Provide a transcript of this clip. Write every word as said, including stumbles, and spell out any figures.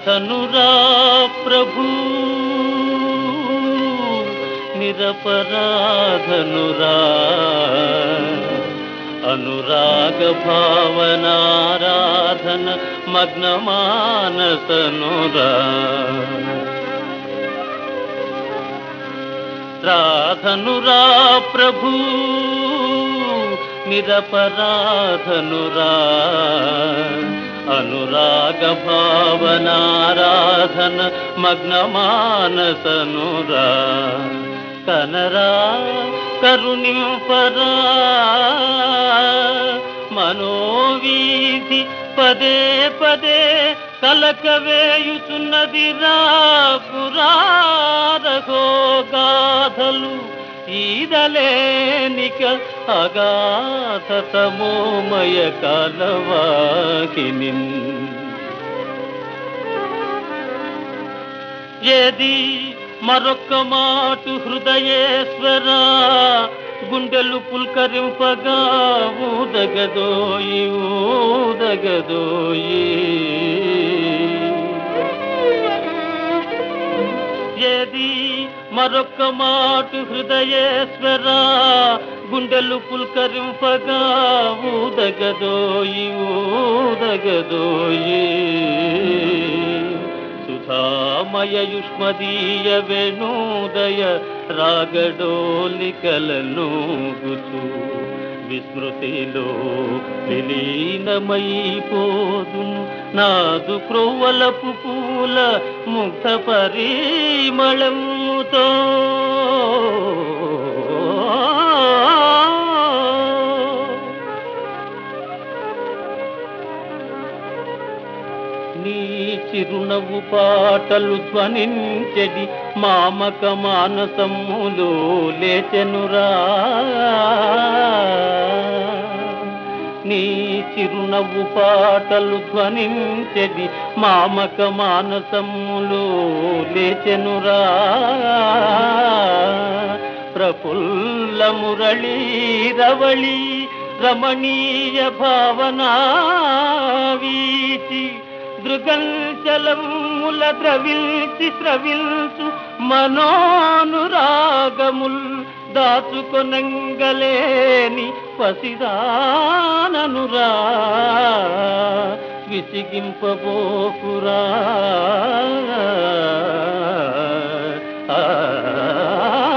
రాధనురా ప్రభు నిరపరాధనురా అనురాగ భావనారాధన మగ్నమానసనురా రాధనురా ప్రభు నిరపరాధనురా అనురాగ భావనారాధన మగ్నమానసనురా కనరా కరుణింపరా మనోవీధి పదే పదే కలకవేయుచున్నదిరా పురారఘోగాథలు ఈదలేనిక అగాధతమోమయ కాలవాకిని ఏది మరొక్క మాటు హృదయేశ్వరా గుండెలు పుల్కరింపగా ఊదగదోయి ఊదగదోయి ఏది మరొక్క మాటు హృదయేశ్వరా గుండెలు పుల్కరింపగా ఊదగదోయి ఊదగదోయి సుధామయ యుష్మదీయ వేణోదయ రాగడోలికలనూగుచు విస్మృతిలో విలీనమైపోదును నాదు క్రొవ్వలపు పూల ముగ్ధ పరిమళముతో నీ చిరునవ్వు పాటలు ధ్వనించెడి మామక మానసములో లేచెనురా నీ చిరునవ్వు పాటలు ధ్వనించెడి మామక మానసములో లేచెనురా ప్రఫుల్ల మురళీ రవళి రమణీయ భావనా వీచి దృగంచలముల ద్రవిల్చి స్రవిల్చు మనోనురాగముల్ దాచుకొనంగలేని పసిదాననురా విసిగింపబోకురా ఆ